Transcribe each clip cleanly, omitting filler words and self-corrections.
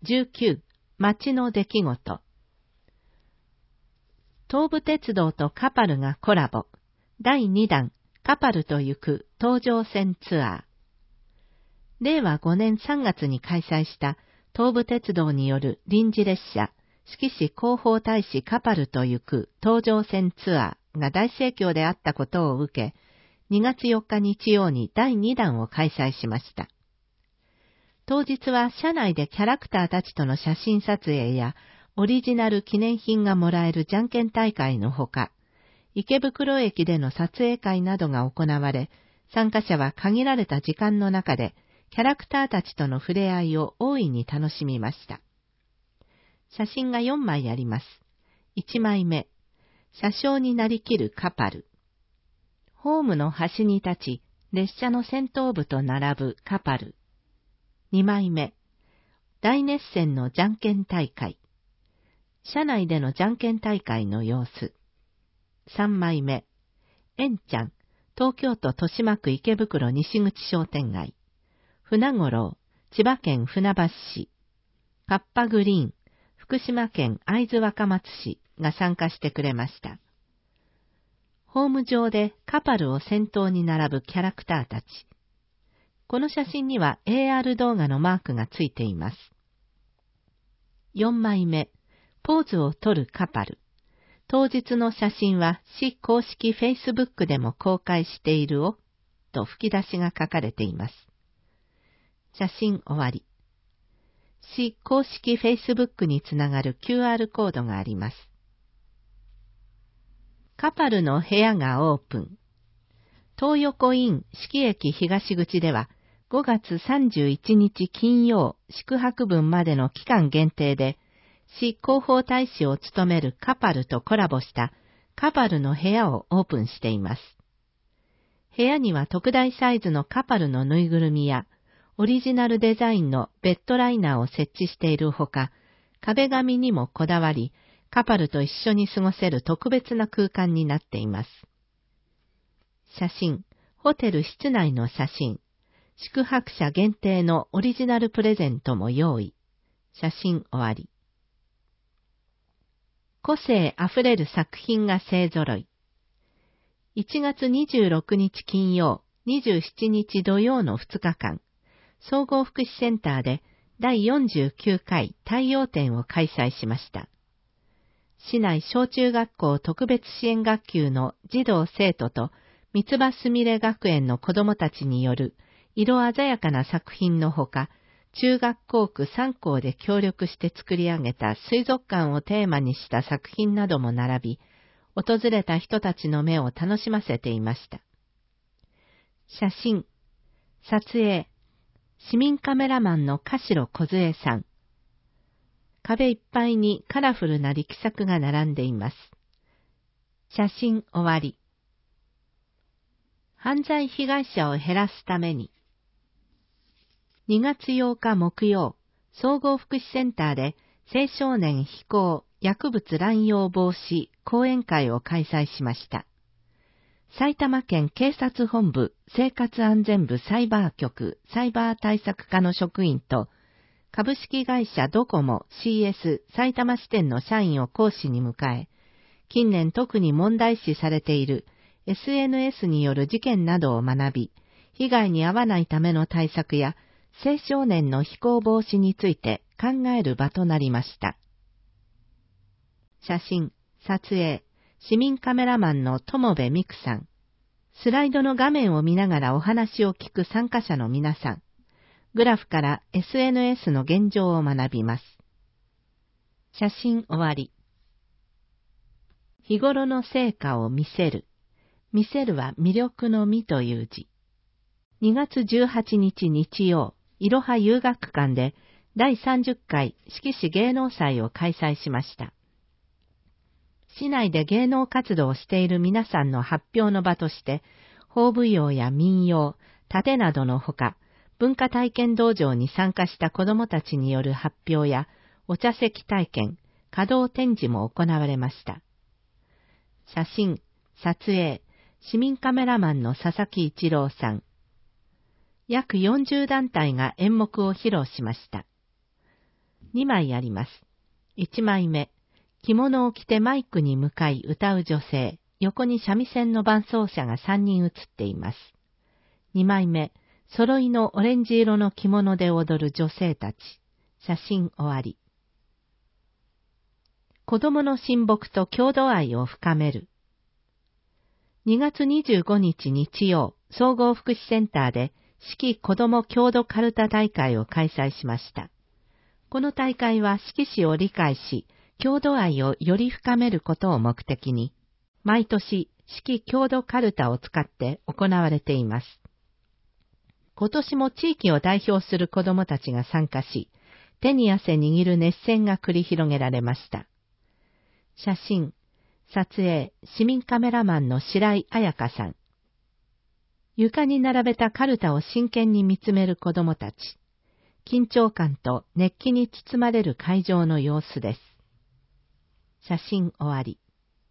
19、街の出来事。東武鉄道とカパルがコラボ。第2弾、カパルと行く東上線ツアー。令和5年3月に開催した東武鉄道による臨時列車、志木市広報大使カパルと行く東上線ツアーが大盛況であったことを受け、2月4日日曜に第2弾を開催しました。当日は車内でキャラクターたちとの写真撮影やオリジナル記念品がもらえるじゃんけん大会のほか、池袋駅での撮影会などが行われ、参加者は限られた時間の中でキャラクターたちとの触れ合いを大いに楽しみました。写真が4枚あります。1枚目、車掌になりきるカパル。ホームの端に立ち、列車の先頭部と並ぶカパル。2枚目、大熱戦のじゃんけん大会。車内でのじゃんけん大会の様子。3枚目、えんちゃん、東京都豊島区池袋西口商店街。船五郎、千葉県船橋市。カッパグリーン、福島県会津若松市が参加してくれました。ホーム上でカパルを先頭に並ぶキャラクターたち。この写真には AR 動画のマークがついています。4枚目、ポーズを撮るカパル。当日の写真は市公式 Facebook でも公開しているお、と吹き出しが書かれています。写真終わり。市公式 Facebook につながる QR コードがあります。カパルの部屋がオープン。東横イン志木駅東口では5月31日金曜宿泊分までの期間限定で市広報大使を務めるカパルとコラボしたカパルの部屋をオープンしています。部屋には特大サイズのカパルのぬいぐるみやオリジナルデザインのベッドライナーを設置しているほか、壁紙にもこだわり、カパルと一緒に過ごせる特別な空間になっています。写真、ホテル室内の写真、宿泊者限定のオリジナルプレゼントも用意。写真終わり。個性あふれる作品が勢ぞろい。1月26日金曜、27日土曜の2日間、総合福祉センターで第49回太陽展を開催しました。市内小中学校特別支援学級の児童生徒と三つ葉すみれ学園の子どもたちによる色鮮やかな作品のほか、中学校区3校で協力して作り上げた水族館をテーマにした作品なども並び、訪れた人たちの目を楽しませていました。写真、撮影、市民カメラマンの鹿代梢さん。壁いっぱいにカラフルな力作が並んでいます。写真終わり。犯罪被害者を減らすために。2月8日木曜、総合福祉センターで青少年非行薬物乱用防止講演会を開催しました。埼玉県警察本部生活安全部サイバー局サイバー対策課の職員と株式会社ドコモ CS 埼玉支店の社員を講師に迎え、近年特に問題視されている SNS による事件などを学び、被害に遭わないための対策や青少年の非行防止について考える場となりました。写真、撮影、市民カメラマンの友部美久さん。スライドの画面を見ながらお話を聞く参加者の皆さん。グラフから SNS の現状を学びます。写真終わり。日頃の成果を見せる。見せるは魅力の見という字。2月18日日曜、いろは遊学館で第30回志木市芸能祭を開催しました。市内で芸能活動をしている皆さんの発表の場として、法舞踊や民謡、盾などのほか、文化体験道場に参加した子どもたちによる発表や、お茶席体験、稼働展示も行われました。写真、撮影、市民カメラマンの佐々木一郎さん。約40団体が演目を披露しました。 2枚あります。1枚目、着物を着てマイクに向かい歌う女性、横に三味線の伴奏者が3人写っています。2枚目、揃いのオレンジ色の着物で踊る女性たち。写真終わり。子供の親睦と郷土愛を深める。2月25日日曜、総合福祉センターで四季子ども郷土カルタ大会を開催しました。この大会は四季史を理解し、郷土愛をより深めることを目的に、毎年四季郷土カルタを使って行われています。今年も地域を代表する子どもたちが参加し、手に汗握る熱戦が繰り広げられました。写真、撮影、市民カメラマンの白井彩香さん。床に並べたカルタを真剣に見つめる子どもたち。緊張感と熱気に包まれる会場の様子です。写真終わり。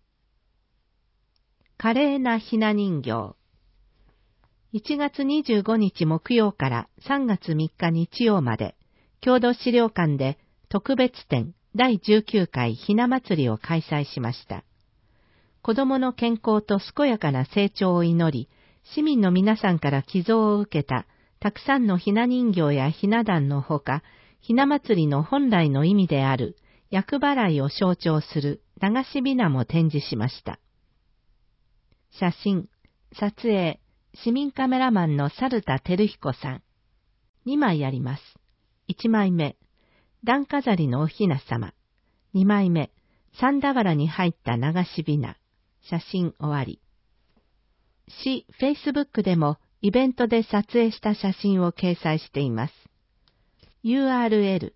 華麗なひな人形。1月25日木曜から3月3日日曜まで、郷土資料館で特別展第19回ひな祭りを開催しました。子どもの健康と健やかな成長を祈り、市民の皆さんから寄贈を受けたたくさんのひな人形やひな壇のほか、ひな祭りの本来の意味である厄払いを象徴する流しびなも展示しました。写真、撮影、市民カメラマンの猿田照彦さん。2枚あります。1枚目、段飾りのおひな様。2枚目、三俵に入った流しびな。写真終わり。市 Facebook でもイベントで撮影した写真を掲載しています。URL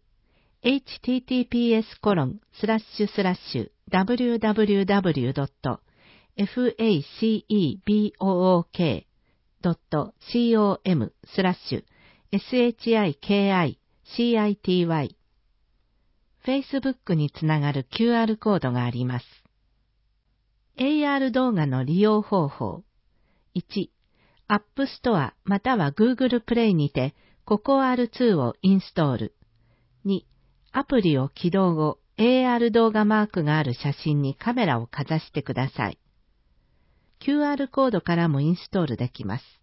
https://www.facebook.com/shikicity Facebook につながる QR コードがあります。AR 動画の利用方法。1、App Store または Google Play にて CocoR2 をインストール。2、アプリを起動後、AR 動画マークがある写真にカメラをかざしてください。QR コードからもインストールできます。